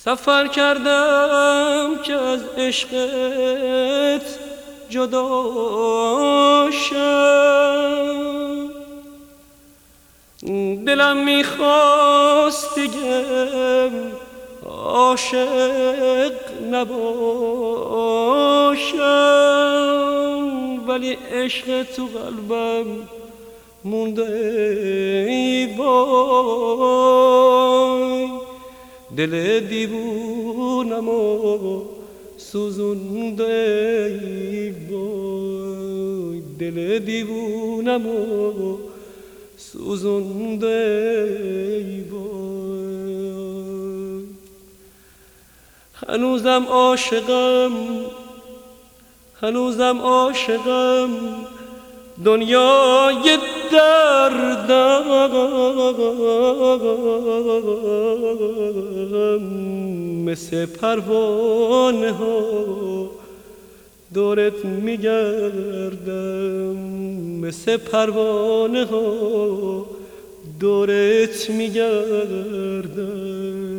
سفر کردم که از عشقت جدا شم، دلم میخواست دیگه عاشق نباشم، ولی عشق تو قلبم مونده ای وای، دل دیوونمو سوزونده ای وای، دل دیوونمو سوزونده ای وای. هنوزم عاشقم دنیای دردم، مثل پروانه ها دورت میگردم، مثل پروانه ها دورت میگردم.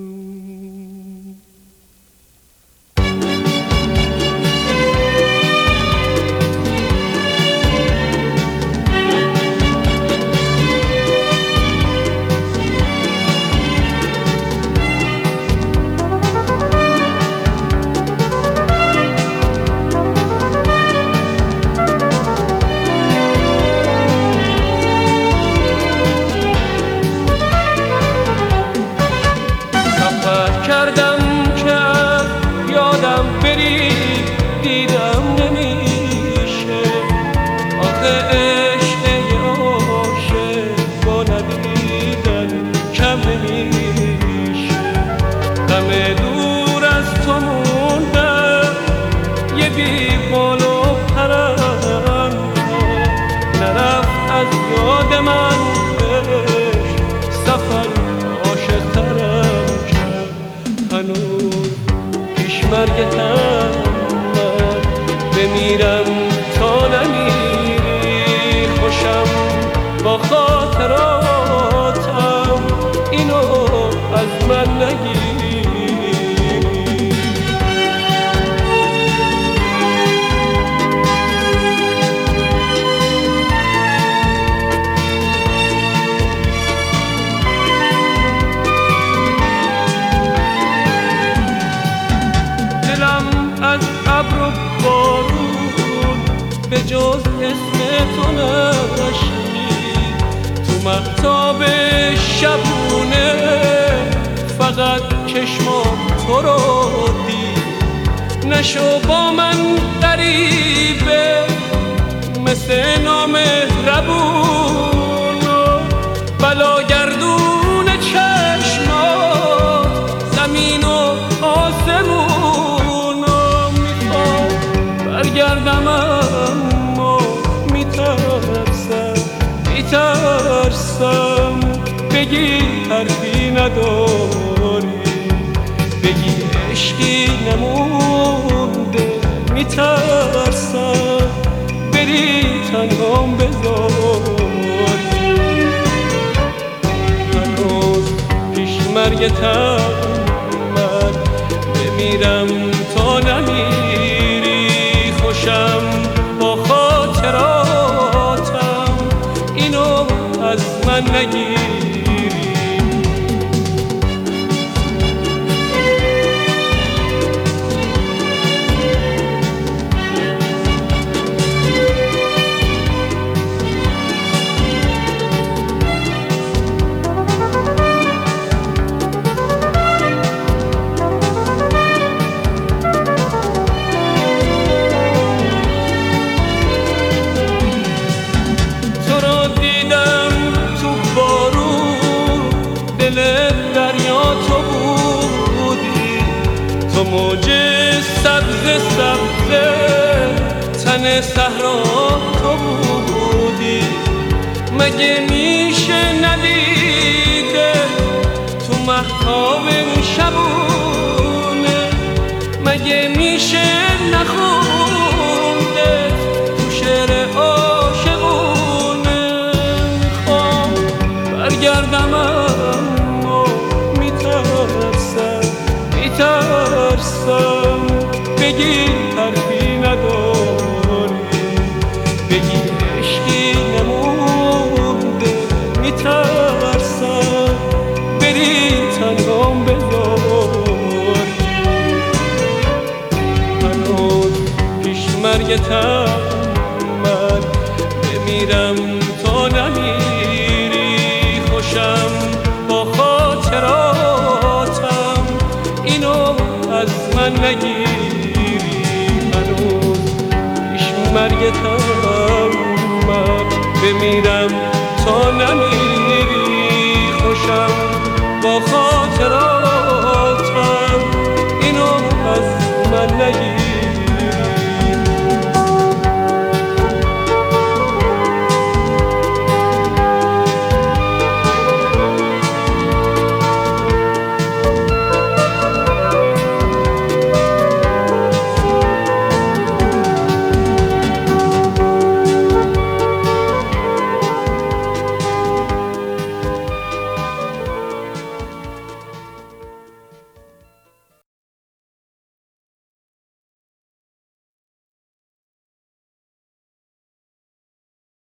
مرگتم من بمیرم تا نمیری، خوشم با خاطراتم اینو از من نگیری. به جز اسم تو نشنید تو مهتاب شبونه، فقط چشمام تو رو دید. نشو با من غریبه مثل نامهربون و بلاگردون چشمات زمین و آسمون و میخوام برگردم، اما میترسم بگی حرفی نداری، بگی عشقی نمونده، میترسم بری تنهام بذاری. هنوز پیش مرگتم من بمیرم تا نمیری، خوشم با خاطراتم اینو از من نگیری. تو موج سبز تن صحرا تو بودی، مگه میشه ندیده تو مهتاب شبونه، مگه میشه نخونده تو شعر عاشقونه. میخوام برگردم اما میترسم میترسم بگی حرفی نداری، بگی عشقی نمونده، میترسم بری تنهام بذاری. هنوز پیش مرگتم من بمیرم تا نمیری، خوشم با خاطراتم اینو از من نگیری. هنوز پیش مرگتم من بمیرم تا نمیری، خوشم با خاطراتم